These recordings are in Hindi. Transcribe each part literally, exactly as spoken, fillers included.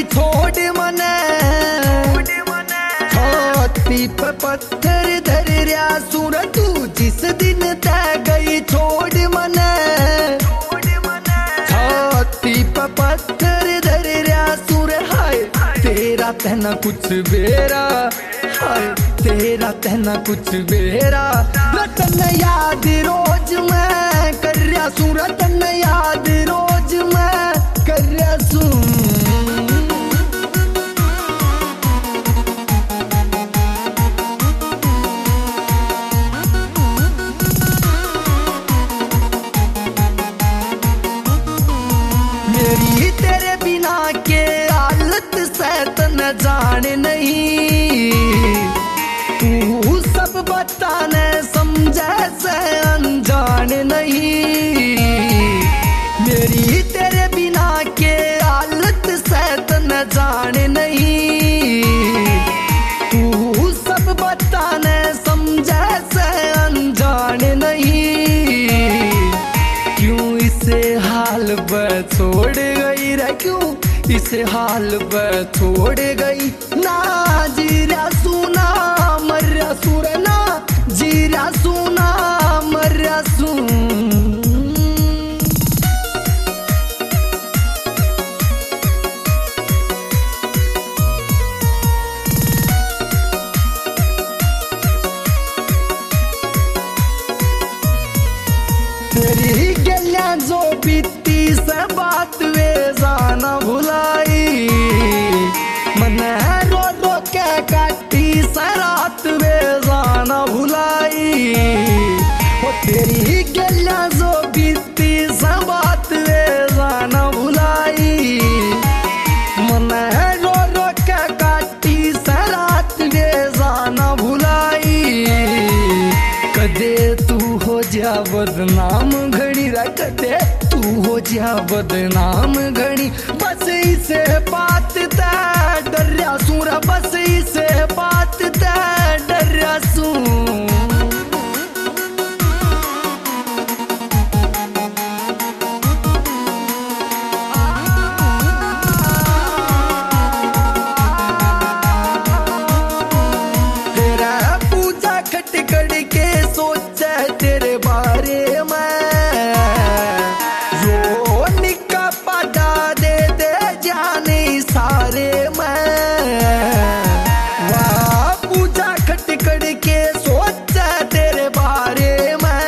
छोड़ मने छाती पे पत्थर धर रहा सूर तू जिस दिन तय गई छोड़ मने छाती पे पत्थर धर रहा सूर हाय तेरा तहना कुछ बेरा हाय तेरा तहना कुछ बेरा रतन याद रोज मैं कर रहा सूर रतन याद रोज मैं कर रहा सू मेरी तेरे बिना के हालत सहत न जान नहीं तू सब बताने समझे से अनजान नहीं मेरी तेरे बिना के हालत सहत न जान नहीं तू सब बताने समझे से अनजान नहीं क्यों इसे हाल पर छोड़ गई रे क्यों इसे हाल पर छोड़ गई ना जीरा सुना मर्रा सुर ना जीरा सुना मर्रा सुन तेरी गलियां जो बीती से बात वे जाना भुलाई मन रो रो के काटी से रात वे जाना भुलाई वो तेरी गलियां जो बीती से बात वे जाना भुलाई मन रो रो के काटी से रात वे जाना भुलाई कदे तू हो जा बदनाम घड़ी रा कदे तू हो जा बदनाम घड़ी बस इसे बात तै डर्या सूरा बस इसे बात तै डर्या सू तेरा पूजा खटकड़ के सोचा तेरे बारे में जो निका पाटा दे दे जाने सारे में वाह पूजा खटकड़ के सोचा तेरे बारे में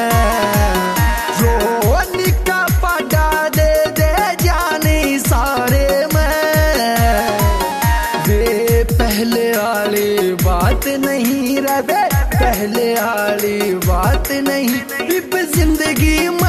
जो निका पाटा दे दे जाने सारे में वे पहले वाली बात नहीं रे पहले वाली बात नहीं इब जिंदगी